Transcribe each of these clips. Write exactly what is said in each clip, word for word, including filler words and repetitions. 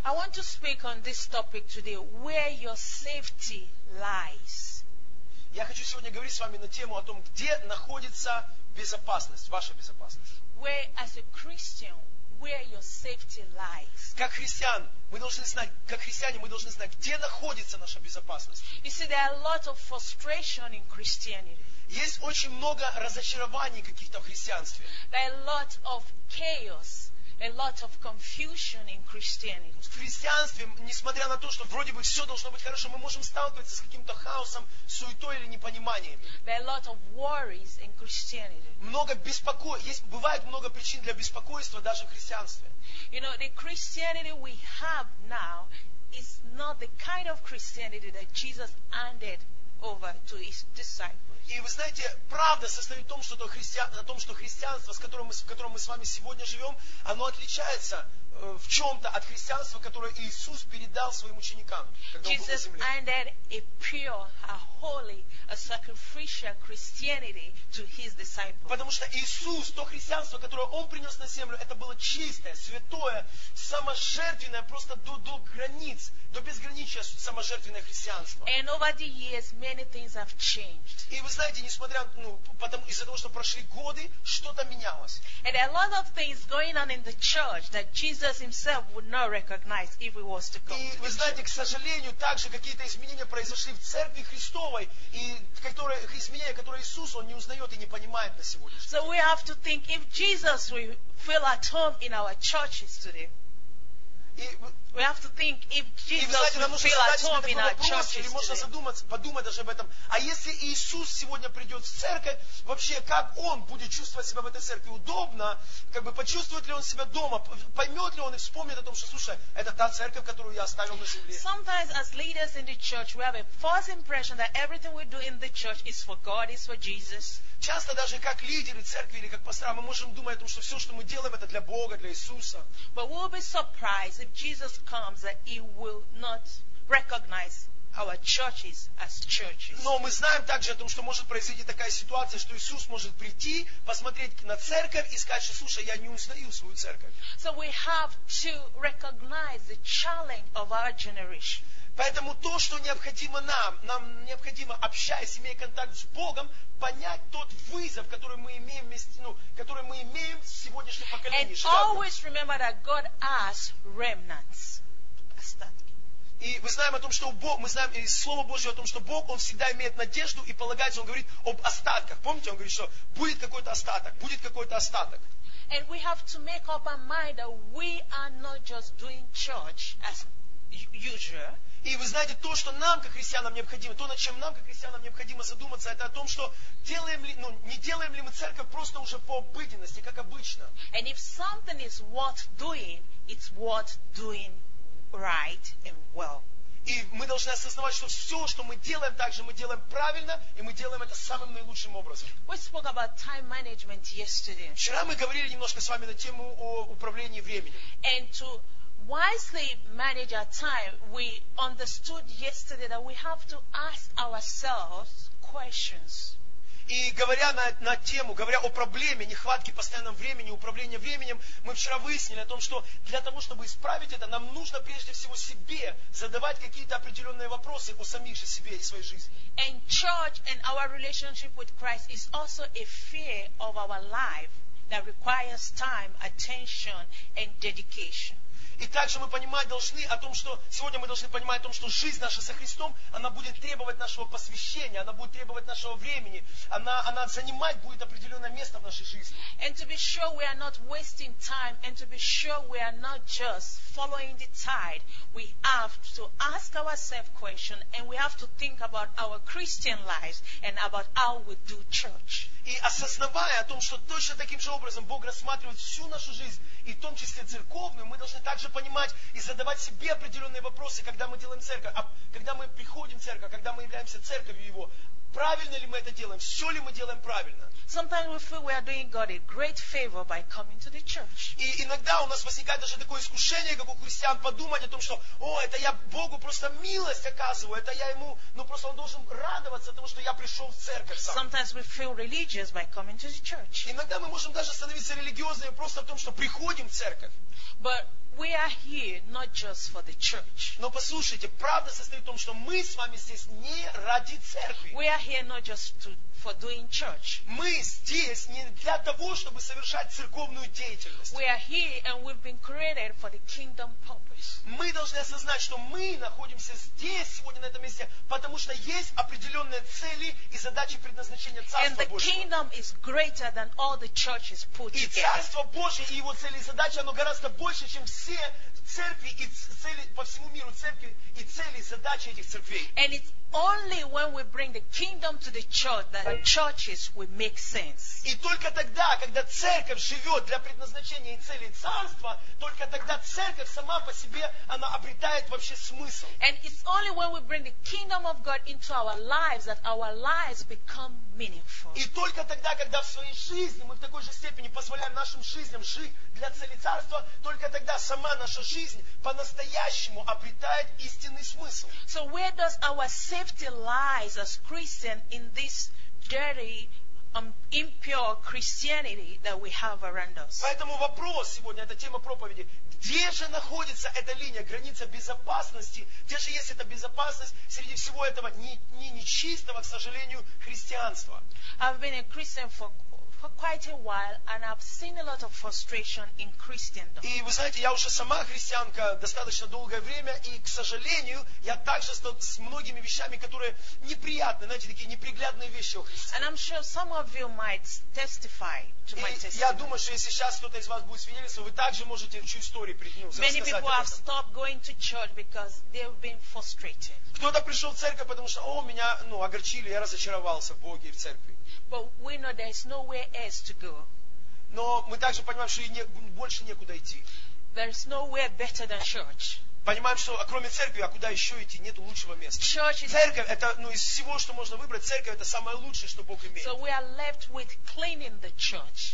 I want to speak on this topic today, where your safety lies. Я хочу сегодня говорить с вами на тему о том, где находится безопасность, ваша безопасность. Where, as a Christian, where your safety lies. Как христиан, мы должны знать, как христиане, мы должны знать, где находится наша безопасность. You see, there are a lot of frustration in Christianity. Есть очень много разочарований каких-то в христианстве. There are a lot of chaos, a lot of confusion in Christianity. В христианстве, несмотря на то, что вроде бы все должно быть хорошо, мы можем сталкиваться с каким-то хаосом, суетой или непониманиями. There are a lot of worries in Christianity. Много беспоко... Есть, бывает много причин для беспокойства даже в христианстве. You know, the Christianity we have now is not the kind of Christianity that Jesus handed over to his disciples. И вы знаете, правда состоит в том, что, то христиан... о том, что христианство, с которым мы, в котором мы с вами сегодня живем, оно отличается э, в чем-то от христианства, которое Иисус передал своим ученикам, когда Он был на Jesus земле. handed a pure, a holy, a sacrificial Christianity to his disciples. Потому что Иисус, то христианство, которое Он принес на землю, это было чистое, святое, саможертвенное, просто до, до границ, до безграничия саможертвенное христианство. And over the years, many things have changed. И вы знаете, несмотря, ну, потому, из-за того, что прошли годы, что-то менялось. And there are a lot of things going on in the church that Jesus himself would not recognize if he was to come И to вы the знаете, church. к сожалению, также какие-то изменения произошли в Церкви Христовой, и которые, изменения, которые Иисус, Он не узнает и не понимает на сегодняшний день. So we have to think, if Jesus will feel at home in our churches today, И, we have to think if и вы Jesus знаете, нам will нужно feel задать at себе home такой in our вопрос, или churches можно today. задуматься, подумать даже об этом. А если Иисус сегодня придет в церковь, вообще, как Он будет чувствовать себя в этой церкви? Удобно? Как бы почувствует ли Он себя дома? Поймет ли Он и вспомнит о том, что, слушай, это та церковь, которую я оставил на земле? Sometimes as leaders in the church, we have a false impression that everything we do in the church is for God, is for Jesus. Часто даже как лидеры церкви или как пастора мы можем думать о том, что все, что мы делаем, это для Бога, для Иисуса. But we'll be surprised if Jesus comes that he will not recognize our churches as churches. Но мы знаем также о том, что может произойти такая ситуация, что Иисус может прийти, посмотреть на церковь и сказать, что, слушай, я не узнаю свою церковь. So we have to recognize the challenge of our generation. Поэтому то, что необходимо нам, нам необходимо, общаясь, имея контакт с Богом, понять тот вызов, который мы имеем вместе, ну, который мы имеем с сегодняшним And поколением. живя в нем. always remember that God has remnants. Остатки. И мы знаем о том, что Бог, мы знаем из Слова Божьего о том, что Бог, Он всегда имеет надежду и полагается, Он говорит об остатках. Помните, Он говорит, что будет какой-то остаток, будет какой-то остаток. And we have to make up our mind that we are not just doing church as usual. И вы знаете, то, что нам, как христианам, необходимо, то, над чем нам, как христианам, необходимо задуматься, это о том, что делаем ли, ну, не делаем ли мы церковь просто уже по обыденности, как обычно. And if something is worth doing, it's worth doing right and well. И мы должны осознавать, что все, что мы делаем, также мы делаем правильно, и мы делаем это самым наилучшим образом. We spoke about time management yesterday. Вчера мы говорили немножко с вами на тему о управлении временем. And to wisely manage our time, we understood yesterday that we have to ask ourselves questions. И говоря на, на тему, говоря о проблеме нехватки постоянного времени, управления временем, мы вчера выяснили о том, что для того, чтобы исправить это, нам нужно прежде всего себе задавать какие-то определенные вопросы о самих же себе и своей жизни. And church and our relationship with Christ is also a sphere of our life that requires time, attention, and dedication. И также мы понимать должны о том, что сегодня мы должны понимать о том, что жизнь наша со Христом, она будет требовать нашего посвящения, она будет требовать нашего времени, она, она занимать будет определенное место в нашей жизни. And to be sure we are not wasting time, and to be sure we are not just following the tide, we have to ask ourselves questions, and we have to think about our Christian lives and about how we do church. И осознавая о том, что точно таким же образом Бог рассматривает всю нашу жизнь, и в том числе церковную, мы должны также понимать и задавать себе определенные вопросы, когда мы делаем церковь, а когда мы приходим в церковь, когда мы являемся церковью Его. правильно ли мы это делаем, все ли мы делаем правильно. Sometimes we feel we are doing God a great favor by coming to the church. И иногда у нас возникает даже такое искушение, как у христиан, подумать о том, что, о, это я Богу просто милость оказываю, это я Ему, ну просто Он должен радоваться тому, что я пришел в церковь сам. Sometimes we feel religious by coming to the church. Иногда мы можем даже становиться религиозными просто в том, что приходим в церковь. But we are here not just for the church. Но послушайте, правда состоит в том, что мы с вами здесь не ради церкви. We are here not just to, for doing church. Мы здесь не для того, чтобы совершать церковную деятельность. We are here and we've been created for the kingdom purpose. Мы должны осознать, что мы находимся здесь, сегодня на этом месте, потому что есть определенные цели и задачи предназначения And Царства the Божьего. kingdom is greater than all the churches put И together. Царство Божье и его цели и задачи, оно гораздо больше, чем все церкви и цели по всему миру, церкви и цели и задачи этих церквей. And it's only when we bring the kingdom to the church that the churches will make sense. И только тогда, когда церковь живет для предназначения и целей Царства, только тогда церковь сама по себе, она обретает вообще смысл. And it's only when we bring the kingdom of God into our lives that our lives become meaningful. И только тогда, когда в своей жизни мы в такой же степени позволяем нашим жизням жить для цели Царства, только тогда сама наша жизнь по-настоящему обретает истинный смысл. So where does our safety lies as Christians in this dirty, um, impure Christianity that we have around us? Поэтому вопрос сегодня, это тема проповеди. Где же находится эта линия, граница безопасности? Где же есть эта безопасность среди всего этого не, не нечистого, к сожалению, христианства? I've been a Christian for, for quite a while and I've seen a lot of frustration in Christendom. И вы знаете, я уже сама христианка достаточно долгое время, и, к сожалению, я также столкнулся с многими вещами, которые неприятны, знаете, такие неприглядные вещи о Христе. And I'm sure some of you might testify to my И я testimony. думаю, что если сейчас кто-то из вас будет свидетельствовать, вы также можете чью историю ну, Many рассказать people об have этом. stopped going to church because they've been frustrated. Кто-то пришел в церковь, потому что, о, меня ну, огорчили, я разочаровался в Боге и в церкви. But we know there's nowhere else to go. Но мы также понимаем, что и не, больше некуда идти. There's nowhere better than church. Понимаем, что а кроме церкви, а куда еще идти, нет лучшего места. Church is, Церковь, это, ну, из всего, что можно выбрать, церковь это самое лучшее, что Бог имеет. so we are left with cleaning the church.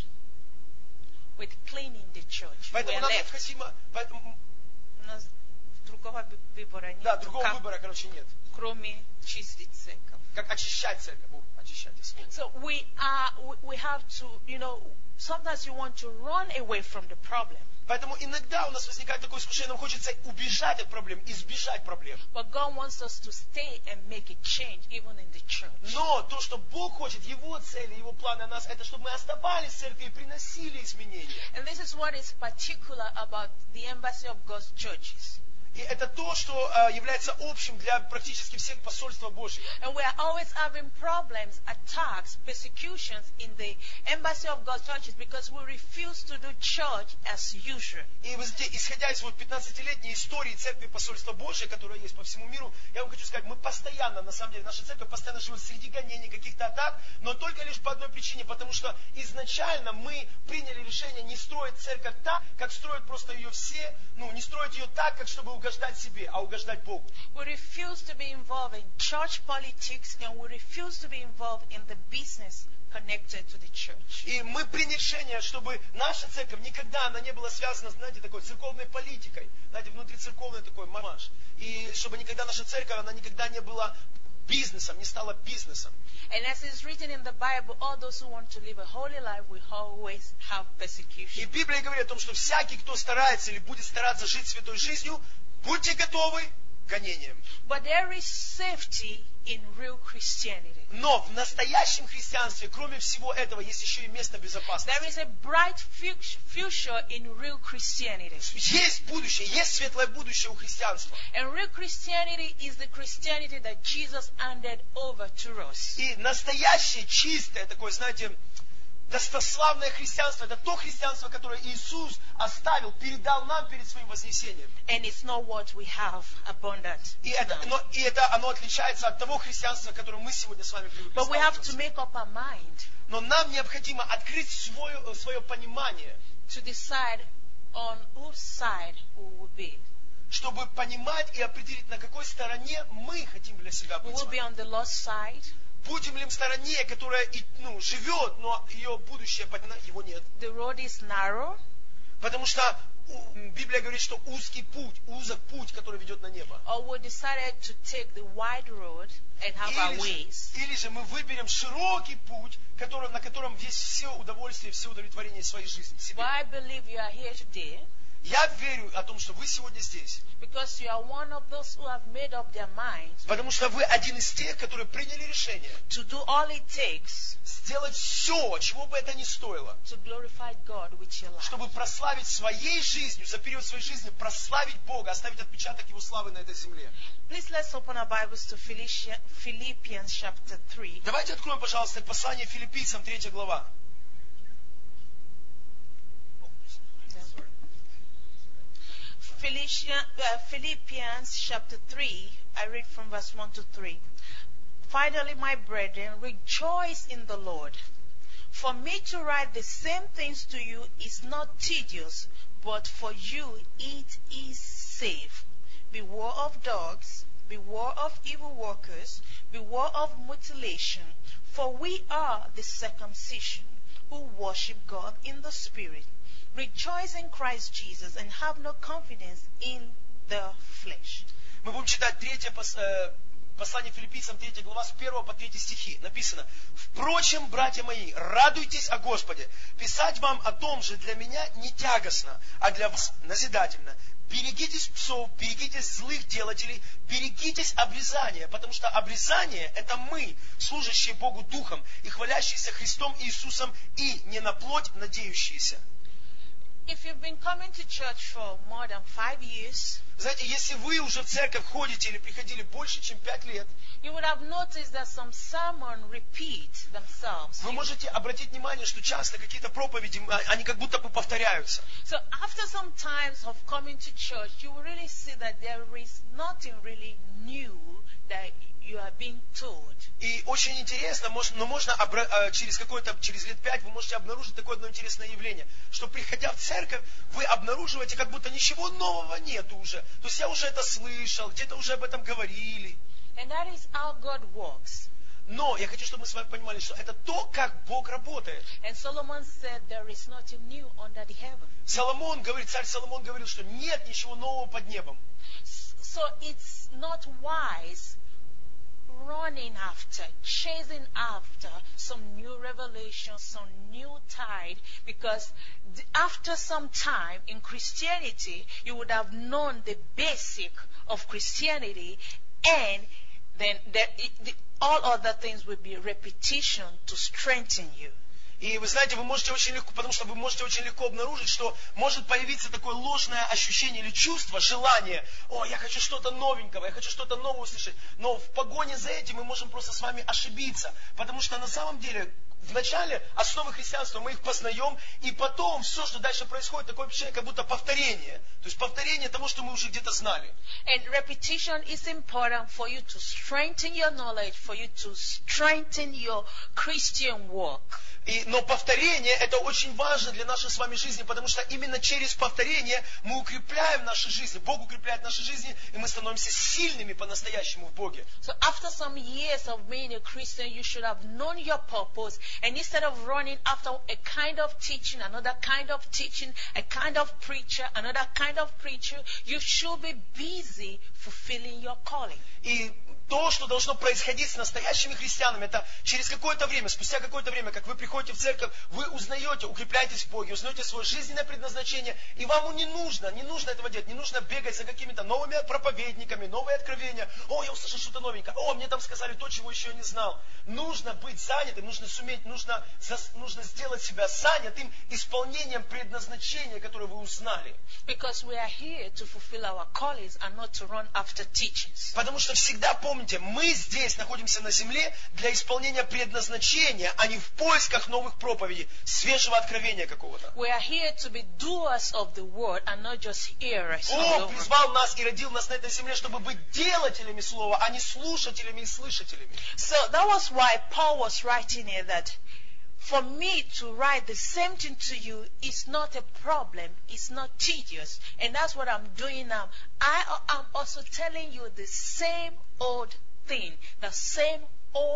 With cleaning the church. We Поэтому are нам left. необходимо... поэтому- У нас другого ви- выбора нет. Да, другого как- выбора, короче, нет. Кроме чистить церковь. Как очищать церковь. О, очищать, слово. So we are, we- we have to, you know, sometimes you want to run away from the problem. Поэтому иногда у нас возникает такое искушение, нам хочется убежать от проблем, избежать проблем. But God wants us to stay and make a change even in the church. Но то, что Бог хочет, Его цели, Его планы о нас, это чтобы мы оставались в церкви и приносили изменения. And this is what is particular about the embassy of God's churches. И это то, что э, является общим для практически всех посольства Божьего. And we are always having problems, attacks, persecutions in the embassy of God's churches because we refuse to do church as usual. И вы знаете, исходя из вот пятнадцатилетней истории церкви посольства Божьего, которая есть по всему миру, я вам хочу сказать, мы постоянно, на самом деле, наша церковь постоянно живет среди гонений, каких-то атак, но только лишь по одной причине, потому что изначально мы приняли решение не строить церковь так, как строят просто ее все, ну, не строить ее так, как чтобы угождать себе, а угождать Богу. We refuse to be involved in church politics and we refuse to be involved in the business connected to the church. И мы приняли решение, чтобы наша церковь никогда она не была связана, знаете, такой церковной политикой, знаете, внутрицерковной такой мамаш. И чтобы никогда наша церковь, она никогда не была бизнесом, не стала бизнесом. And as is written in the Bible, all those who want to live a holy life will always have И persecution. Библия говорит о том, что всякий, кто старается или будет стараться жить святой жизнью, будьте готовы к гонениям. But there is safety in real Christianity. Но в настоящем христианстве, кроме всего этого, есть еще и место There безопасности. is a bright fu- future in real Christianity. Есть будущее, есть светлое будущее у христианства. And real Christianity is the Christianity that Jesus handed over to us. И настоящее, чистое, такое, знаете, достославное христианство, это то христианство, которое Иисус оставил, передал нам перед своим вознесением. And it's not what we have abundant. И это, now. но, и это оно отличается от того христианства, которое мы сегодня с вами привыкли But we have to сталкиваться. make up our mind Но нам необходимо открыть свое, свое понимание, to decide on whose side we will be. чтобы понимать и определить, на какой стороне мы хотим для себя We быть. с will be вами. on the Lord's side, будем ли мы в стороне, которая и, ну, живет, но ее будущее, его нет. The road is narrow. Потому что Библия говорит, что узкий путь, узок путь, который ведет на небо. Or we decided to take the wide road and have our Или же, ways. или же мы выберем широкий путь, который, на котором есть все удовольствие, все удовлетворение своей жизни себе. But I believe you are here today Я верю о том, что вы сегодня здесь, because you are one of those who have made up their minds потому что вы один из тех, которые приняли решение to do all it takes сделать все, чего бы это ни стоило, to glorify God with your life. чтобы прославить своей жизнью, за период своей жизни, прославить Бога, оставить отпечаток Его славы на этой земле. Please let's open our Bibles to Philippians, Philippians chapter three. Давайте откроем, пожалуйста, послание Филиппийцам, третья глава. Philippians chapter three, I read from verse one to three. Finally, my brethren, rejoice in the Lord. For me to write the same things to you is not tedious, but for you it is safe. Beware of dogs, beware of evil workers, beware of mutilation, for we are the circumcision, who worship God in the Spirit. Rejoice in Christ Jesus and have no confidence in the flesh. Мы будем читать третье послание Филиппийцам, третья глава, с первого по третий стихи. Написано: «Впрочем, братья мои, радуйтесь о Господе. Писать вам о том же для меня не тягостно, а для вас назидательно. Берегитесь псов, берегитесь злых делателей, берегитесь обрезания, потому что обрезание – это мы, служащие Богу Духом и хвалящиеся Христом Иисусом, и не на плоть надеющиеся». If you've been coming to church for more than five years, знаете, если вы уже в церковь ходите или приходили больше, чем пять лет, you would have noticed that some sermons repeat themselves. Вы можете обратить внимание, что часто какие-то проповеди, они как будто бы повторяются. So after some times of coming to church, you will really see that there is nothing really new that you are being told. И очень интересно, но можно через какое-то, через лет пять вы можете обнаружить такое одно интересное явление, что приходя в церковь, вы обнаруживаете, как будто ничего нового нету уже. То есть я уже это слышал, где-то уже об этом говорили. And that is how God works. Но я хочу, чтобы мы с вами понимали, что это то, как Бог работает. And Solomon said there is nothing new under the heaven. Соломон говорит, царь Соломон говорил, что нет ничего нового под небом. So it's not wise running after, chasing after some new revelation, some new tide, because after some time in Christianity, you would have known the basic of Christianity, and then there, it, the, all other things will be repetition to strengthen you. И вы знаете, вы можете очень легко, потому что вы можете очень легко обнаружить, что может появиться такое ложное ощущение или чувство, желание: о, я хочу что-то новенького, я хочу что-то новое услышать. Но в погоне за этим мы можем просто с вами ошибиться, потому что на самом деле вначале основы христианства мы их познаем, и потом все, что дальше происходит, такое впечатление, как будто повторение. То есть повторение того, что мы уже где-то знали. And repetition is important for you to strengthen your knowledge, for you to strengthen your Christian walk. И, но повторение – это очень важно для нашей с вами жизни, потому что именно через повторение мы укрепляем наши жизни. Бог укрепляет наши жизни, и мы становимся сильными по-настоящему в Боге. So after some years of being a Christian, you should have known your purpose. And instead of running after a kind of teaching, another kind of teaching, a kind of preacher, another kind of preacher, you should be busy fulfilling your calling. И то, что должно происходить с настоящими христианами, это через какое-то время, спустя какое-то время, как вы приходите в церковь, вы узнаете, укрепляетесь в Боге, узнаете свое жизненное предназначение, и вам не нужно, не нужно этого делать, не нужно бегать за какими-то новыми проповедниками, новые откровения. О, я услышал что-то новенькое, о, мне там сказали то, чего еще я не знал. Нужно быть занятым, нужно суметь, нужно, нужно сделать себя занятым исполнением предназначения, которое вы узнали. Because we are here to fulfill our callings and not to run after teachings. Потому что всегда помните, мы здесь находимся на земле для исполнения предназначения, а не в поисках новых проповедей, свежего откровения какого-то. We are here to be doers of the word and not just hearers. Бог призвал нас и родил нас на этой земле, чтобы быть делателями слова, а не слушателями и слышателями. So that was why Paul was writing here that for me to write the same thing to you is not a problem, it's not tedious. And that's what I'm doing now. I am also telling you the same old thing, the same old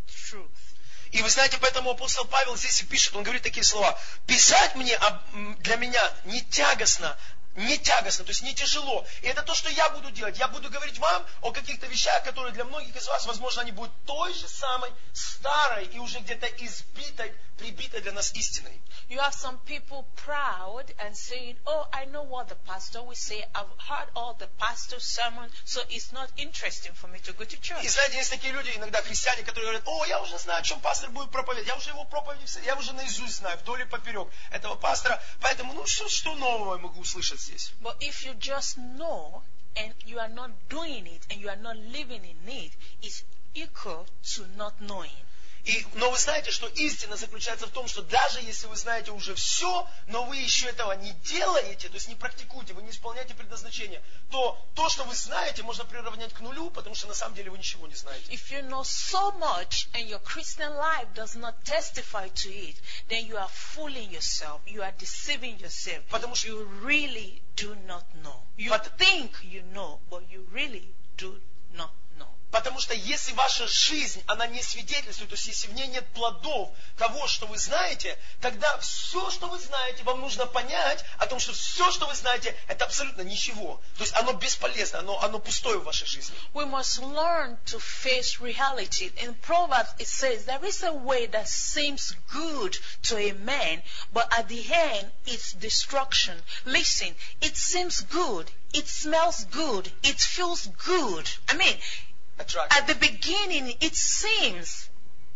truth. И вы знаете, поэтому апостол Павел здесь и пишет, он говорит такие слова: «Писать мне об- м, для меня не тягостно, не тягостно, то есть не тяжело. И это то, что я буду делать. Я буду говорить вам о каких-то вещах, которые для многих из вас, возможно, они будут той же самой старой и уже где-то избитой, прибитой для нас истиной». You have some people proud and saying, oh, I know what the pastor will say. I've heard all the pastor's sermons, so it's not interesting for me to go to church. И знаете, есть такие люди, иногда христиане, которые говорят: «О, я уже знаю, о чем пастор будет проповедовать. Я уже его проповедь, я уже наизусть знаю, вдоль и поперек этого пастора. Поэтому, ну, что, что нового я могу услышать здесь?» But if you just know and you are not doing it and you are not living in it, it's equal to not knowing. И, но вы знаете, что истина заключается в том, что даже если вы знаете уже все, но вы еще этого не делаете, то есть не практикуете, вы не исполняете предназначение, то то, что вы знаете, можно приравнять к нулю, потому что на самом деле вы ничего не знаете. If you know so much and your Christian life does not testify to it, then you are fooling yourself, you are deceiving yourself. Потому что You really do not know. You But- think you know, but you really do not know. Потому что если ваша жизнь, она не свидетельствует, то есть если в ней нет плодов того, что вы знаете, тогда все, что вы знаете, вам нужно понять о том, что все, что вы знаете, это абсолютно ничего. То есть оно бесполезно, оно, оно пустое в вашей жизни. We must learn to face reality. In Proverbs it says, there is a way that seems good to a man, but at the end it's destruction. Listen, it seems good, it smells good, it feels good. I mean, Attract. at the beginning it seems.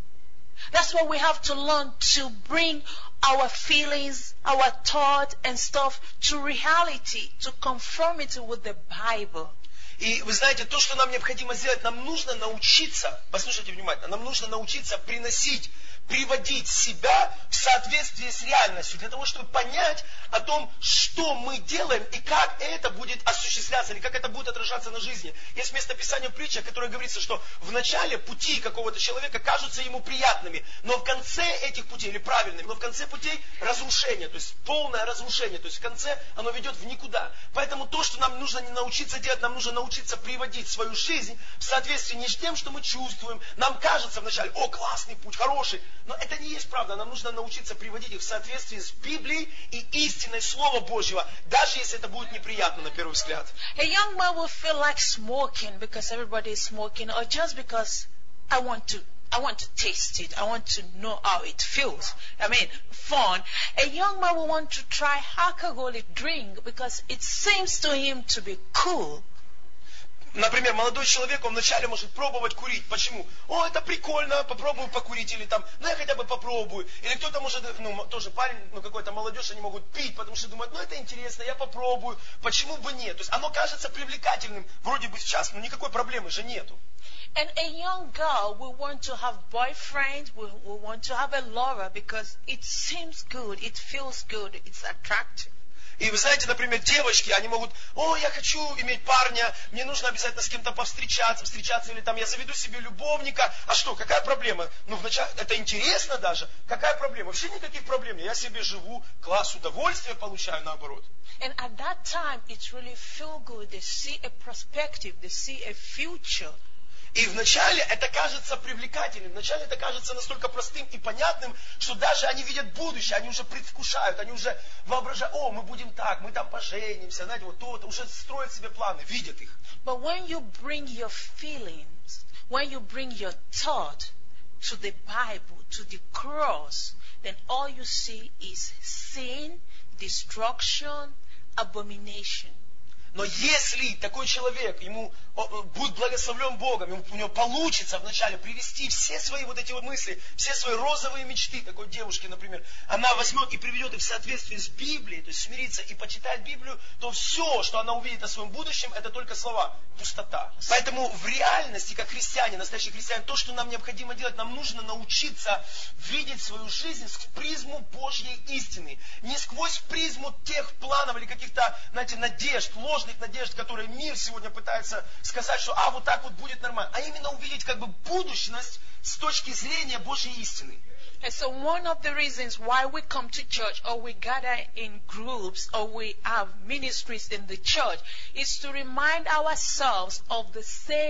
That's why we have to learn to bring our feelings, our thought and stuff to reality, to conformity with the Bible. И вы знаете, то, что нам необходимо сделать, нам нужно научиться, послушайте внимательно, нам нужно научиться приносить, приводить себя в соответствие с реальностью, для того, чтобы понять о том, что мы делаем и как это будет осуществляться, или как это будет отражаться на жизни. Есть местописание в притчах, которое говорится, что в начале пути какого-то человека кажутся ему приятными, но в конце этих путей, или правильными, но в конце путей разрушение, то есть полное разрушение, то есть в конце оно ведет в никуда. Поэтому то, что нам нужно не научиться делать, нам нужно научиться приводить свою жизнь в соответствии не с тем, что мы чувствуем. Нам кажется вначале: о, классный путь, хороший. Но это не есть правда. Нам нужно научиться приводить их в соответствии с Библией и истиной Слова Божьего, даже если это будет неприятно на первый взгляд. A young man will feel like smoking because everybody is smoking, or just because I want to I want to taste it. I want to know how it feels. I mean, fun. A young man will want to try alcoholic drink because it seems to him to be cool. Например, молодой человек, он вначале может пробовать курить. Почему? О, это прикольно, попробую покурить, или там, ну я хотя бы попробую. Или кто-то может, ну тоже парень, ну какой-то молодежь, они могут пить, потому что думают, ну это интересно, я попробую. Почему бы нет? То есть оно кажется привлекательным, вроде бы сейчас, но никакой проблемы же нету. And a young girl will want to have boyfriend, will, will want to have a lover because it seems good, it feels good, it's attractive. И вы знаете, например, девочки, они могут: о, я хочу иметь парня, мне нужно обязательно с кем-то повстречаться, встречаться, или там я заведу себе любовника. А что, какая проблема? Ну, вначале, это интересно даже. Какая проблема? Вообще никаких проблем. Я себе живу, класс удовольствия получаю, наоборот. And at that time, it really feel good. They see a perspective, they see a future. И вначале это кажется привлекательным, вначале это кажется настолько простым и понятным, что даже они видят будущее, они уже предвкушают, они уже воображают: о, мы будем так, мы там поженимся, знаете, вот то-то, уже строят себе планы, видят их. But when you bring your feelings, when you bring your thought to the Bible, to the cross, then all you see is sin, destruction, abomination. Но если такой человек, ему будет благословлен Богом, ему, у него получится вначале привести все свои вот эти вот мысли, все свои розовые мечты такой девушки, например, она возьмет и приведет их в соответствии с Библией, то есть смириться и почитать Библию, то все, что она увидит о своем будущем, это только слова, пустота. Поэтому в реальности, как христиане, настоящие христиане, то, что нам необходимо делать, нам нужно научиться видеть свою жизнь сквозь призму Божьей истины. Не сквозь призму тех планов или каких-то, знаете, надежд, ложных надежд, которые мир сегодня пытается сказать, что а вот так вот будет нормально, а именно увидеть как бы будущность с точки зрения Божьей истины. And so one of the reasons why we come to church or we gather in groups or we have ministries in the church is to remind ourselves of the same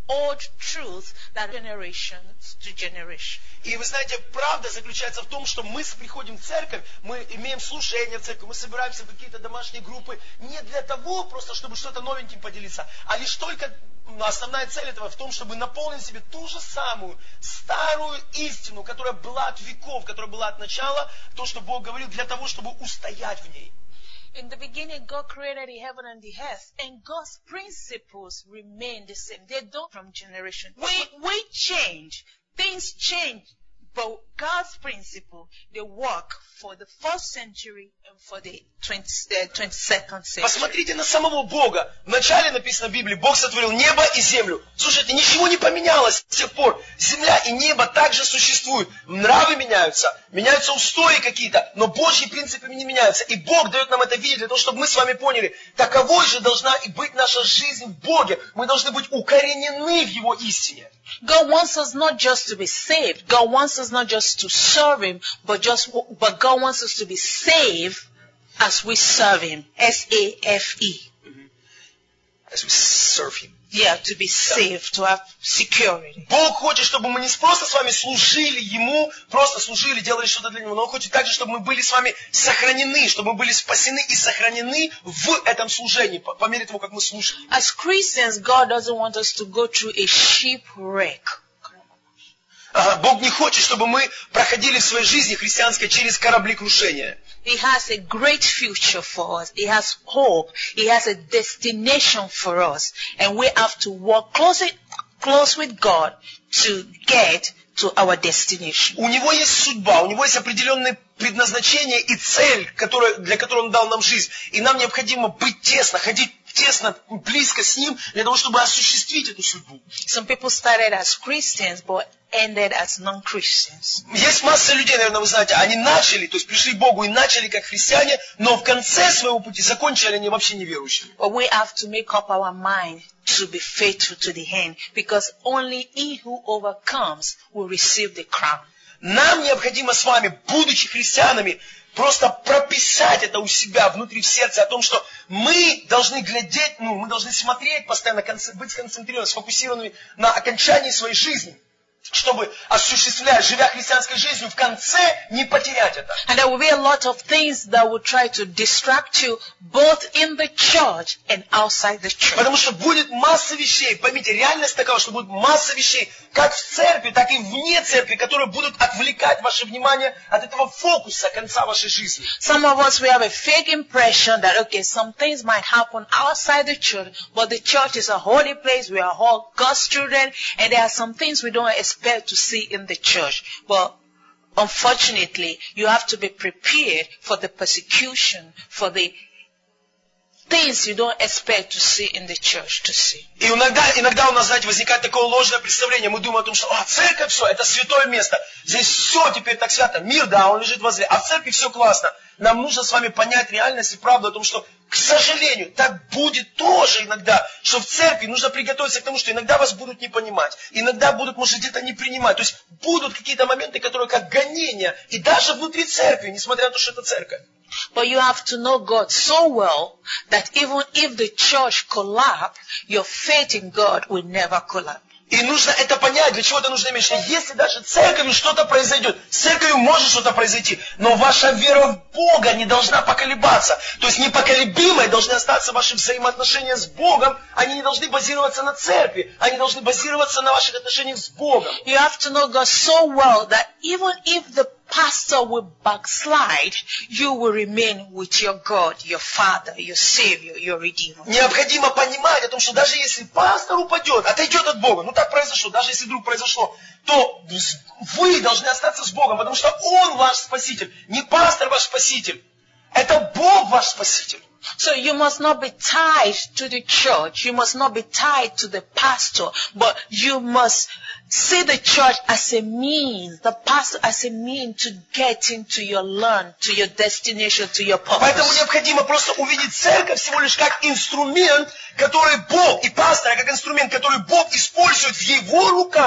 old truth that generation to generation. И вы знаете, правда заключается в том, что мы приходим в церковь, мы имеем служение в церкви, мы собираемся в какие-то домашние группы не для того, просто чтобы что-то новеньким поделиться, а лишь только основная цель этого в том, чтобы наполнить себе ту же самую старую истину, которая была от веков, которая была от начала, то, что Бог говорил, для того, чтобы устоять в ней. In the beginning, God created the heaven and the earth, and God's principles remain the same. They don't from generation. We we change, things change, but God's principle they work for the first century and for the twenty-second century. Посмотрите на самого Бога. Вначале написано в Библии, Бог сотворил небо и землю. Слушайте, ничего не поменялось с тех пор. Земля и небо также существуют. Нравы меняются, меняются устои какие-то, но Божьи принципы не меняются. И Бог дает нам это видеть, для того, чтобы мы с вами поняли, таковой же должна и быть наша жизнь в Боге. Мы должны быть укоренены в Его истине. God wants us not just to be saved. God wants us not just to serve Him, but just but God wants us to be saved as we serve Him. S A F E. As we serve Him. Yeah, to be saved, to have security. Бог хочет, чтобы мы не просто с вами служили Ему, просто служили, делали что-то для Него, но Он хочет также, чтобы мы были с вами сохранены, чтобы мы были спасены и сохранены в этом служении, по, по мере того, как мы служим. As Christians, God doesn't want us to go through a shipwreck. Ага, Бог не хочет, чтобы мы проходили в своей жизни христианской через кораблекрушение. He has a great future for us. He has hope. He has a destination for us. And we have to work close, close with God to get to our destination. У Него есть судьба, у Него есть определенное предназначение и цель, которая, для которой Он дал нам жизнь. И нам необходимо быть тесно, ходить тесно, близко с Ним, для того, чтобы осуществить эту судьбу. Some people started as Christians, but ended as non-Christians. Есть масса людей, наверное, вы знаете, они начали, то есть пришли к Богу и начали как христиане, но в конце своего пути закончили они вообще неверующими. But we have to make up our mind to be faithful to the end, because only he who overcomes will receive the crown. Нам необходимо с вами, будучи христианами, просто прописать это у себя внутри в сердце, о том, что мы должны глядеть, ну, мы должны смотреть постоянно, быть сконцентрированными, сфокусированными на окончании своей жизни, чтобы, осуществляя, живя христианской жизнью, в конце не потерять это. And there will be a lot of things that will try to distract you both in the church and outside the church. Потому что будет масса вещей, поймите, реальность такова, что будет масса вещей, как в церкви, так и вне церкви, которые будут отвлекать ваше внимание от этого фокуса конца вашей жизни. Some of us, we have a fake impression that, okay, some things might happen outside the church, but the church is a holy place, we are all God's children, and there are some things we don't expect to see in the church. But unfortunately, you have to be prepared for the persecution, for the things you don't expect to see in the church to see. И иногда, иногда у нас, знаете, возникает такое ложное представление. Мы думаем о том, что а, церковь все, это святое место. Здесь все теперь так свято. Мир, да, он лежит возле. А в церкви все классно. Нам нужно с вами понять реальность и правду о том, что, к сожалению, так будет тоже иногда, что в церкви нужно приготовиться к тому, что иногда вас будут не понимать, иногда будут, может, где-то не принимать. То есть будут какие-то моменты, которые как гонения, и даже внутри церкви, несмотря на то, что это церковь. But you have to know God so well that even if the church collapse, your faith in God will never collapse. И нужно это понять, для чего это нужно иметь, что если даже с церковью что-то произойдет, с церковью может что-то произойти, но ваша вера в Бога не должна поколебаться. То есть непоколебимой должны остаться ваши взаимоотношения с Богом, они не должны базироваться на церкви, они должны базироваться на ваших отношениях с Богом. You have to know God so well that even if the pastor will backslide, you will remain with your God, your Father, your Savior, your Redeemer. Необходимо понимать о том, что даже если пастор упадет, отойдет от Бога, ну так произошло, даже если вдруг произошло, то вы должны остаться с Богом, потому что Он ваш Спаситель, не пастор ваш Спаситель, это Бог ваш Спаситель. So you must not be tied to the church. You must not be tied to the pastor. But you must see the church as a means, the pastor as a means to get into your learn, to your destination, to your purpose. Поэтому необходимо просто увидеть церковь всего лишь как инструмент, который Бог, и пастора как инструмент, который Бог использует в Его руках,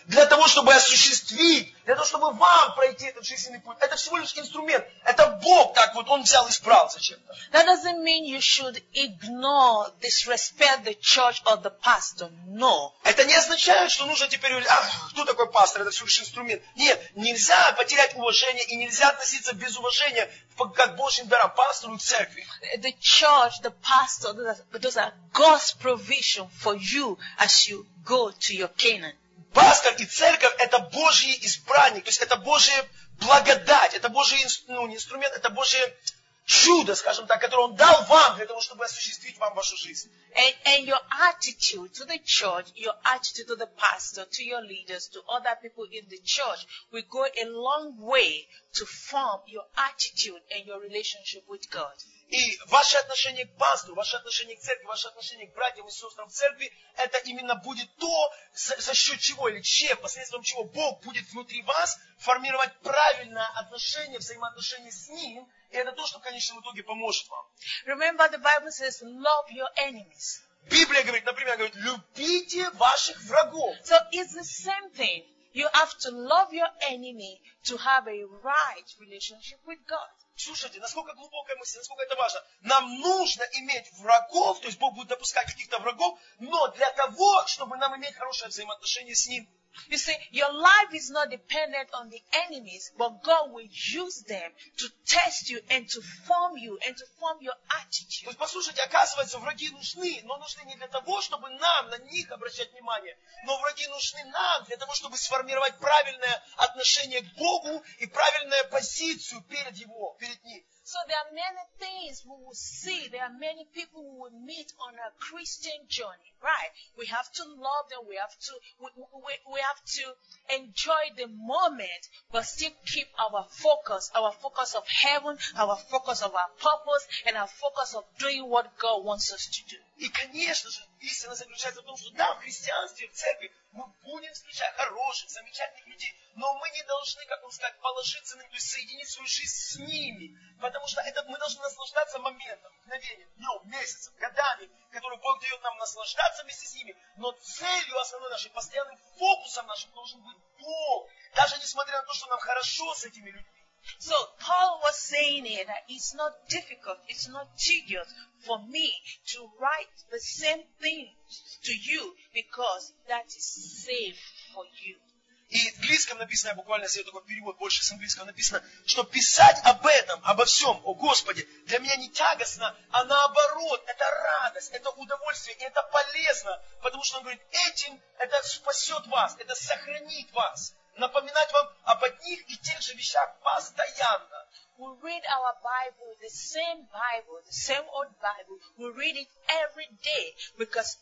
для того, чтобы осуществить, для того, чтобы вам пройти этот жизненный путь. Это всего лишь инструмент. Это Бог так вот, Он взял и исправил зачем-то. That doesn't mean you should ignore, disrespect the church or the pastor. No. Это не означает, что нужно теперь говорить, а, кто такой пастор, это всего лишь инструмент. Нет, нельзя потерять уважение и нельзя относиться без уважения как к Божьим дарам, пастору и церкви. The church, the pastor, those are, those are God's provision for you as you go to your Canaan. Пастор и церковь – это Божий избранник, то есть это Божья благодать, это Божий ну, не инструмент, это Божье чудо, скажем так, которое Он дал вам для того, чтобы осуществить вам вашу жизнь. And, and your attitude to the church, your attitude to the pastor, to your leaders, to other people in the church will go a long way to form your attitude and your relationship with God. И ваше отношение к пастору, ваше отношение к церкви, ваше отношение к братьям и сестрам в церкви, это именно будет то, за, за счет чего или чем, посредством чего Бог будет внутри вас формировать правильное отношение, взаимоотношения с Ним, и это то, что в конечном итоге поможет вам. Remember, the Bible says, love your enemies. Библия говорит, например, говорит, любите ваших врагов. So it's the same thing. You have to love your enemy to have a right relationship with God. Слушайте, насколько глубокая мысль, насколько это важно. Нам нужно иметь врагов, то есть Бог будет допускать каких-то врагов, но для того, чтобы нам иметь хорошее взаимоотношение с Ним. You see, your life is not dependent on the enemies, but God will use them to test you and to form you and to form your То attitude. есть, послушайте, оказывается, враги нужны, но нужны не для того, чтобы нам на них обращать внимание, но враги нужны нам для того, чтобы сформировать правильное отношение к Богу и правильную позицию перед Его, перед Ним. So there are many things we will see. There are many people we will meet on a Christian journey, right? We have to love them. We have to, we, we, we have to enjoy the moment, but still keep our focus, our focus of heaven, our focus of our purpose, and our focus of doing what God wants us to do. И, конечно же, истина заключается в том, что да, в христианстве, в церкви мы будем встречать хороших, замечательных людей, но мы не должны, как он сказать, положиться на них, то есть соединить свою жизнь с ними, потому что это, мы должны наслаждаться моментом, мгновением, днем, месяцем, годами, которые Бог дает нам наслаждаться вместе с ними, но целью основной нашей, постоянным фокусом нашим должен быть Бог, даже несмотря на то, что нам хорошо с этими людьми. So Paul was saying here that it's not difficult, it's not tedious for me to write the same things to you because that is safe for you. И в английском написано, я буквально себе такой перевод больше с английского написано, что писать об этом, обо всем, о Господе, для меня не тягостно, а наоборот, это радость, это удовольствие, и это полезно, потому что он говорит, этим это спасет вас, это сохранит вас. Напоминать вам об одних и тех же вещах постоянно. We read our Bible, the same Bible, the same old Bible. We read it every day because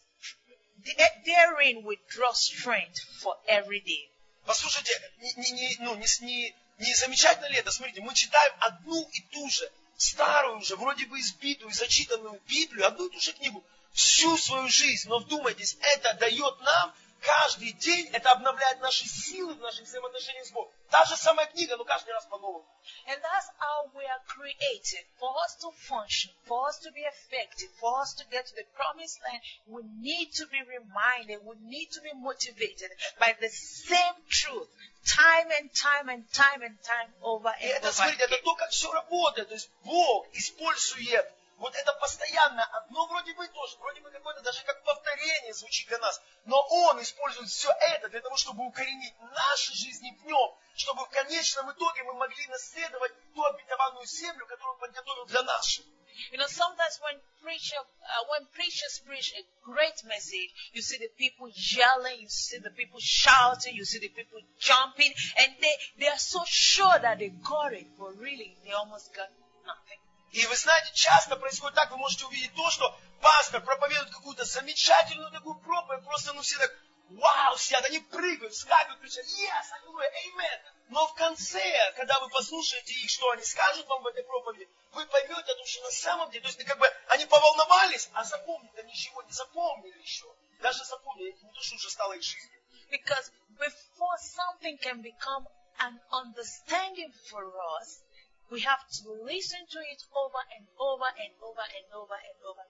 therein we draw strength for every day. Послушайте, не, не, не, ну, не, не, не замечательно ли это? Смотрите, мы читаем одну и ту же, старую уже, вроде бы избитую, зачитанную Библию, одну и ту же книгу, всю свою жизнь. Но вдумайтесь, это дает нам каждый день, это обновляет наши силы в наших взаимоотношениях с Богом. Та же самая книга, но каждый раз по-новому. And that's how we are created. For us to function, for us to be effective, for us to get to the promised land, we need to be reminded, we need to be motivated by the same truth, time and time and time and time over И and это, over смотрите, это again. то, как все работает. То есть Бог использует вот это постоянно, одно вроде бы тоже, вроде бы какое-то даже как повторение звучит для нас. Но Он использует все это для того, чтобы укоренить наши жизни в Нем, чтобы в конечном итоге мы могли наследовать ту обетованную землю, которую Он подготовил для нас. You know, sometimes when preacher, uh, when preachers preach a great message, you see the people yelling, you see the people shouting, you see the people jumping, and they, they are so sure that they got it, but really they almost got nothing. И вы знаете, часто происходит так, вы можете увидеть то, что пастор проповедует какую-то замечательную такую проповедь, просто ну все так, вау, сидят, они прыгают, скакают, кричат, yes, аллилуйя, amen. Но в конце, когда вы послушаете их, что они скажут вам в этой проповеди, вы поймете о том, что на самом деле, то есть как бы они поволновались, а запомнить-то ничего не запомнили еще. Даже запомнили, не то, что уже стало их жизнью. Because before something can become an understanding for us, we have to listen to it over and over and over and over and over and over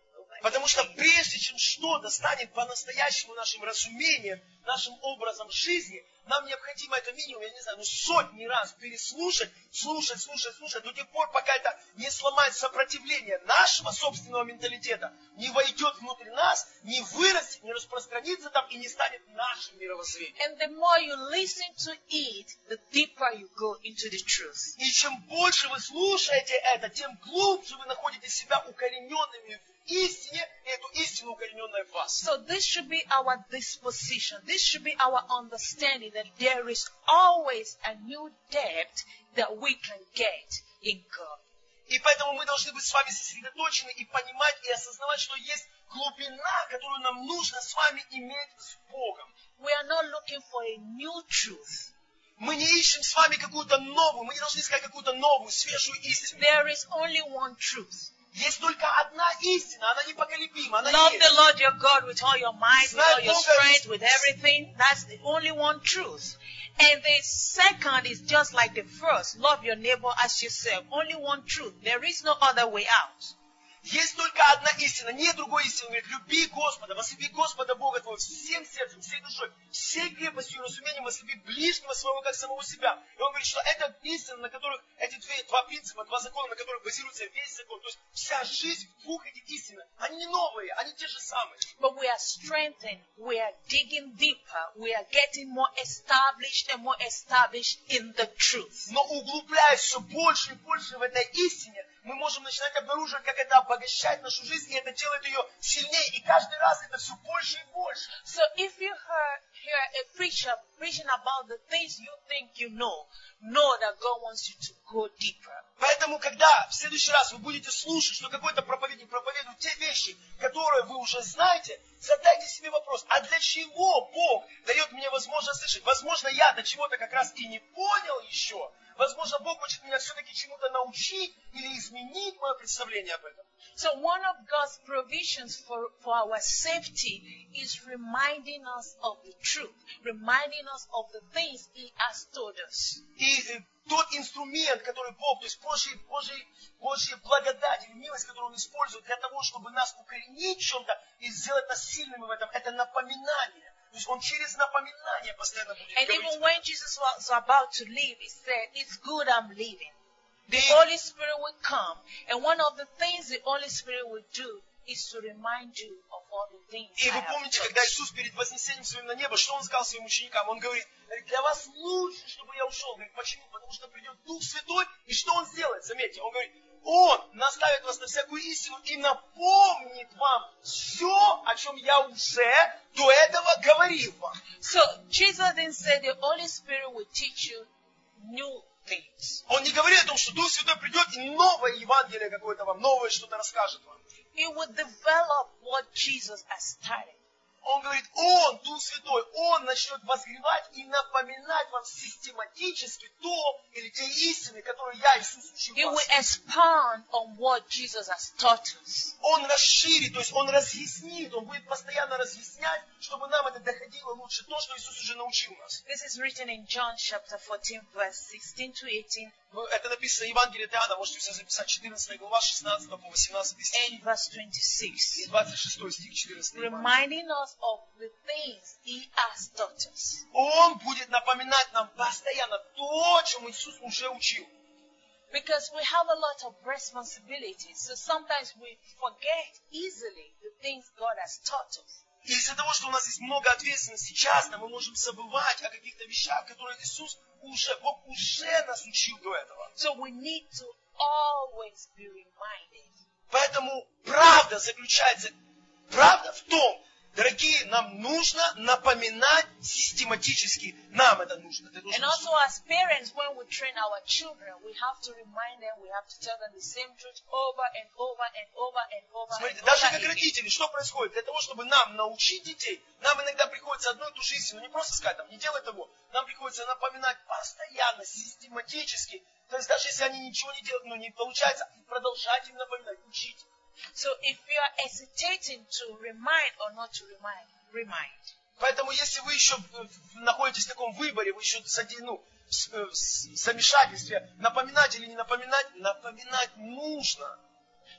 Потому что прежде чем что-то станет по-настоящему нашим разумением, нашим образом жизни, нам необходимо это минимум, я не знаю, ну сотни раз переслушать, слушать, слушать, слушать, до тех пор, пока это не сломает сопротивление нашего собственного менталитета, не войдет внутрь нас, не вырастет, не распространится там и не станет нашим мировоззрением. And the more you listen to it, the deeper you go into the truth. И чем больше вы слушаете это, тем глубже вы находите себя укорененными в истине, и эту истину укорененная в вас. So this should be our disposition. This should be our understanding that there is always a new depth that we can get in God. И поэтому мы должны быть с вами сосредоточены и понимать и осознавать, что есть глубина, которую нам нужно с вами иметь с Богом. We are not looking for a new truth. Мы не ищем с вами какую-то новую, мы не должны искать какую-то новую, свежую истину. There is only one truth. Есть только одна истина, она непоколебима, она Love есть. the Lord your God with all your might, with all your Знай Бога strength, with everything. That's the only one truth. And the second is just like the first. Love your neighbor as yourself. Only one truth. There is no other way out. Есть только одна истина, нет другой истины. Он говорит, люби Господа, возлюби Господа Бога твоего всем сердцем, всей душой, всей крепостью и разумением, возлюби ближнего своего, как самого себя. И он говорит, что это истина, на которых эти две, два принципа, два закона, на которых базируется весь закон. То есть вся жизнь в двух этих истинах. Они не новые, они те же самые. But we are strengthened. We are digging deeper. We are getting more established and more established in the truth. Но углубляясь все больше и больше в этой истине, мы можем начинать обнаруживать, как это обогащает нашу жизнь, и это делает ее сильнее. И каждый раз это все больше и больше. So if you hear, hear a preacher preaching about the things you think you know, know that God wants you to go deeper. Поэтому, когда в следующий раз вы будете слушать, что какой-то проповедник проповедует те вещи, которые вы уже знаете, задайте себе вопрос, а для чего Бог дает мне возможность слышать? Возможно, я до чего-то как раз и не понял еще. Возможно, Бог хочет меня все-таки чему-то научить или изменить мое представление об этом. So one of God's provisions for, for our safety is reminding us of the truth, reminding us of the things He has told us. И э, тот инструмент, который Бог, то есть Божий, Божий, Божья благодать или милость, которую Он использует для того, чтобы нас укоренить в чем-то и сделать нас сильными в этом, это напоминание. То есть Он через напоминание постоянно будет And говорить. even when Jesus was about to leave, He said, it's good I'm leaving. The И, Holy Spirit will come, and one of the things the Holy Spirit will do is to remind you of all the things и I вы have помните, done. когда Иисус перед вознесением своим на небо, что Он сказал своим ученикам? Он говорит, для вас лучше, чтобы я ушел. Говорит, почему? Потому что придет Дух Святой, и что Он сделает? Заметьте, Он говорит, Он наставит вас на всякую истину и напомнит вам все, о чем я уже до этого говорил вам. So Jesus then said the Holy Spirit will teach you new things. Он не говорит о том, что Дух Святой придет и новое Евангелие какое-то вам, новое что-то расскажет вам. He will develop what Jesus has started. Он говорит, Он, Дух Святой, Он начнет возгревать и напоминать вам систематически то или те истины, которые я, Иисус, учил He will вас. expand on what Jesus has taught us. Он расширит, то есть Он разъяснит, Он будет постоянно разъяснять, чтобы нам это доходило лучше, то, что Иисус уже научил нас. This is written in John chapter fourteen, verse sixteen to eighteen, Ну, это написано в Евангелии от Иоанна, можете все записать, четырнадцатая глава, шестнадцатый по восемнадцатый стих. and verse twenty-six. И двадцать шестой стих, четырнадцатый. Reminding us of the things He has taught us. Он будет напоминать нам постоянно то, чему Иисус уже учил. Because we have a lot of responsibilities, so sometimes we forget easily the things God has taught us. И из-за того, что у нас есть много ответственности, часто мы можем забывать о каких-то вещах, которые Иисус уже, Бог уже нас учил до этого. So we need to always be reminded. Поэтому правда заключается, правда в том, дорогие, нам нужно напоминать систематически. Нам это нужно. Это нужно. And also as parents, when we train our children, we have to remind them, we have to tell them the same truth over and over and over and over Смотрите, and даже over как again. родители, что происходит? Для того, чтобы нам научить детей, нам иногда приходится одну и ту же истину, не просто сказать, там, не делай того, нам приходится напоминать постоянно, систематически. То есть даже если они ничего не делают, ну не получается, продолжать им напоминать, учить. So if you are hesitating to remind or not to remind, remind. Поэтому если вы еще находитесь в таком выборе, вы еще ну, в замешательстве, напоминать или не напоминать, напоминать нужно.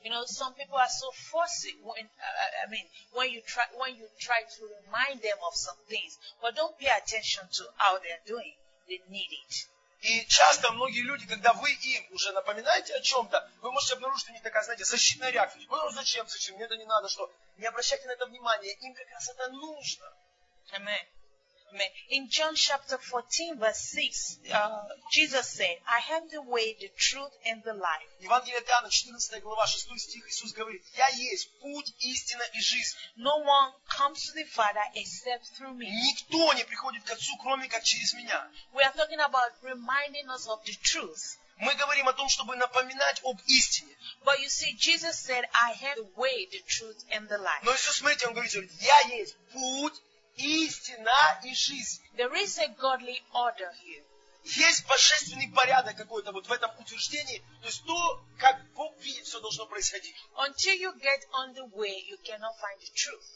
You know, some people are so fussy when, uh, I mean, when you try, when you try to remind them of some things, but don't pay attention to how they're doing. They need it. И часто многие люди, когда вы им уже напоминаете о чем-то, вы можете обнаружить, что у них такая, знаете, защитная реакция. Ну, зачем, зачем, мне это не надо, что? Не обращайте на это внимания, им как раз это нужно. Amen. Amen. In John chapter fourteen, verse six, uh, Jesus said, I am the way, the truth, and the life. Евангелие от Иоанна, четырнадцатая глава, шестой стих, Иисус говорит, «Я есть путь, истина и жизнь». No one comes to the Father except through me. Никто не приходит к Отцу, кроме как через меня. We are talking about reminding us of the truth. Мы говорим о том, чтобы напоминать об истине. But you see, Jesus said, I am the way, the truth, and the life. Но Иисус, смотрите, Он говорит, «Я есть путь, истина и жизнь». There is a godly order here. Есть божественный порядок какой-то вот в этом утверждении. То есть то, как Бог видит, все должно происходить. Until you get on the way, you cannot find the truth.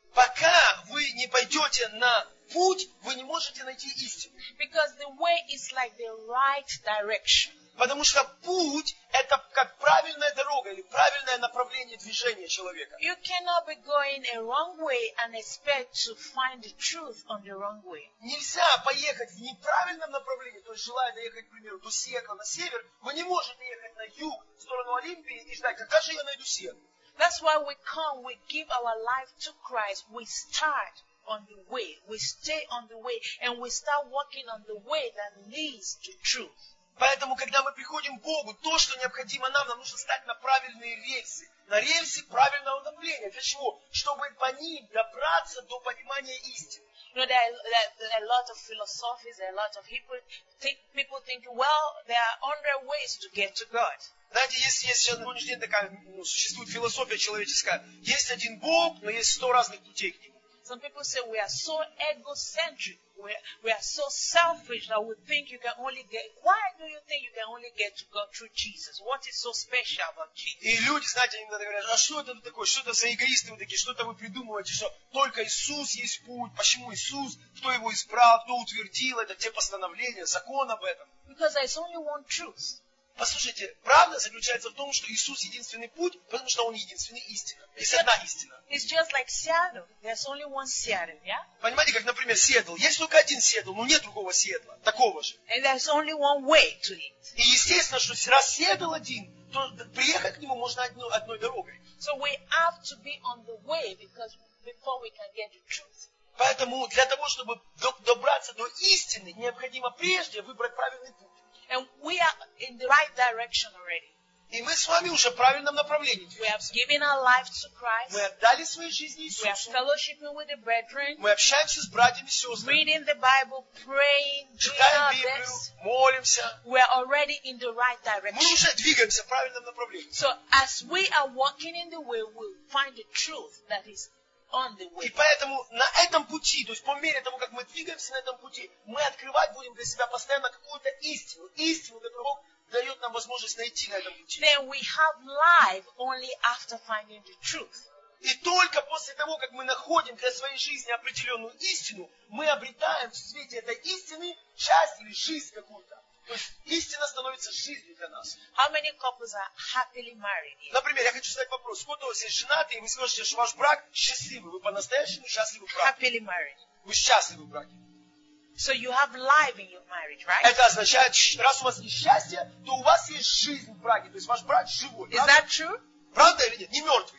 Пока вы не пойдете на путь, вы не можете найти истину. Because the way is like the right direction. Потому что путь – это как правильная дорога или правильное направление движения человека. You cannot be going a wrong way and expect to find the truth on the wrong way. Нельзя поехать в неправильном направлении, то есть желая доехать, к примеру, до Сиэтла на север, вы не можете ехать на юг, в сторону Олимпии и ждать, когда же я найду Сиэтл. That's why we come, we give our life to Christ, we start on the way, we stay on the way, and we start walking on the way that leads to truth. Поэтому, когда мы приходим к Богу, то, что необходимо нам, нам нужно стать на правильные рельсы. На рельсы правильного направления. Для чего? Чтобы по ним добраться до понимания истины. You know, there are, there are a lot of philosophies, there are a lot of people think, people think, well, there are hundred ways to get to God. Знаете, есть, есть сейчас на сегодняшний день такая, ну, существует философия человеческая. Есть один Бог, но есть сто разных путей к Нему. Some people say we are so egocentric, we are, we are so selfish that we think you can only get, why do you think you can only get to God through Jesus? What is so special about Jesus? И люди, знаете, они говорят, а что это такое, что это за эгоисты вы такие, что-то вы придумываете, что только Иисус есть путь, почему Иисус, кто его избрал, кто утвердил это, те постановления, закон об этом. Because there is only one truth. Послушайте, правда заключается в том, что Иисус единственный путь, потому что Он единственный истина. Есть одна истина. It's just like Seattle. There's only one Seattle, yeah? Понимаете, как, например, Сиэтл. Есть только один Сиэтл, но нет другого Сиэтла, такого же. And there's only one way to it. И естественно, что раз Сиэтл один, то приехать к нему можно одной, одной дорогой. So we have to be on the way because before we can get the truth. Поэтому для того, чтобы добраться до истины, необходимо прежде выбрать правильный путь. And we are in the right direction already. И мы с вами уже в правильном направлении. We have given our life to Christ. Мы отдали свои жизни We are Иисусу. fellowshipping with the brethren, Мы общаемся с братьями и сестрами. reading the Bible, praying, doing Читаем our Библию, best. молимся. We are already in the right Мы direction. уже двигаемся в правильном направлении. So as we are walking in the way, we'll find the truth that is on the И way. поэтому на этом пути, то есть по мере того, как мы двигаемся на этом пути, мы открывать будем для себя постоянно какую-то истину. Истину, которую Бог дает нам возможность найти на этом пути. Then we have life only after finding the truth. И только после того, как мы находим для своей жизни определенную истину, мы обретаем в свете этой истины часть или жизнь какую-то. То есть истина становится жизнью для нас. How many couples are happily married here? Например, я хочу задать вопрос. Сколько у вас есть женатые, и вы скажете, что ваш брак счастливый. Вы по-настоящему счастливы в браке. Happily married. Вы счастливы в браке. So you have life in your marriage, right? Это означает, раз у вас есть счастье, то у вас есть жизнь в браке. То есть ваш брак живой. Is that true? Правда или нет? Не мертвый.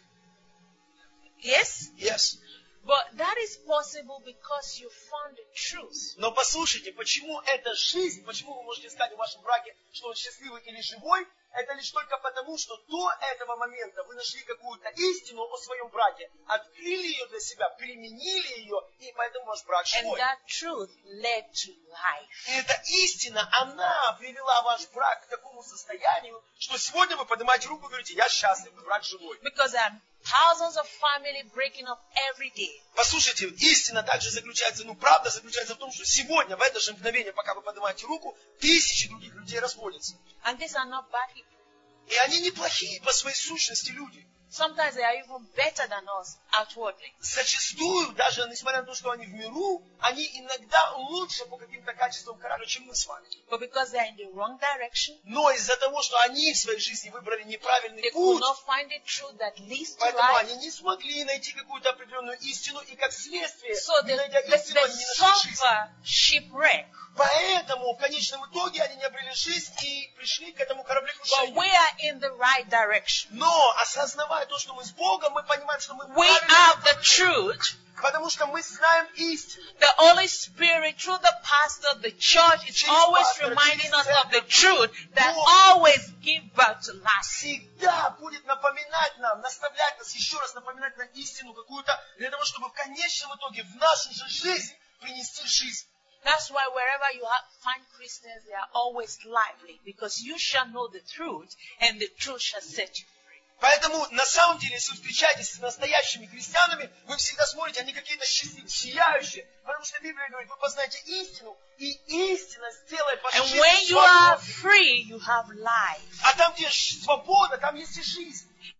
Yes? Yes. But that is possible because you found the truth. Но послушайте, почему эта жизнь, почему вы можете сказать в вашем браке, что он счастливый или живой, это лишь только потому, что до этого момента вы нашли какую-то истину о своем браке, открыли ее для себя, применили ее, и поэтому ваш брак And живой. that truth led to life. И эта истина, она привела ваш брак к такому состоянию, что сегодня вы поднимаете руку и говорите, я счастлив, брак живой. Because there are thousands of families breaking up every day. Послушайте, истина также заключается, ну правда заключается в том, что сегодня, в это же мгновение, пока вы поднимаете руку, тысячи других людей расходятся. And these are not bad people. И они неплохие по своей сущности люди. Sometimes they are even better than us outwardly. Зачастую, даже несмотря на то, что они в миру, они иногда лучше по каким-то качествам характера, чем мы с вами. But because they are in the wrong direction, Но из-за того, что они в своей жизни выбрали неправильный they could путь, not find the truth that leads to поэтому life. они не смогли найти какую-то определенную истину, и как следствие, So не they, найдя they, истину, they они не нашли жизнь. suffer shipwreck. Поэтому в конечном итоге они не обрели жизнь и пришли к этому But кораблекрушению. we are in the right direction. Но, осознавая то, что мы с Богом, мы понимаем, что мы We правильно have the направлены, truth. потому что мы знаем истину. The Holy Spirit, through the pastor, the church, is Через always пастора, reminding через us of the церковь. truth that Бог always give birth to life. всегда будет напоминать нам, наставлять нас, еще раз напоминать нам истину какую-то, для того, чтобы в конечном итоге в нашу же жизнь принести жизнь. That's why wherever you have, find Christians, they are always lively, because you shall know the truth, and the truth shall set you free. Поэтому, на самом деле, если вы встречаетесь с настоящими христианами, вы всегда смотрите, они какие-то счастливые, сияющие, потому что Библия говорит, вы познаете истину, и истина сделает вашу And жизнь when you are свободной. free, you have life. А там, где свобода, там есть и жизнь.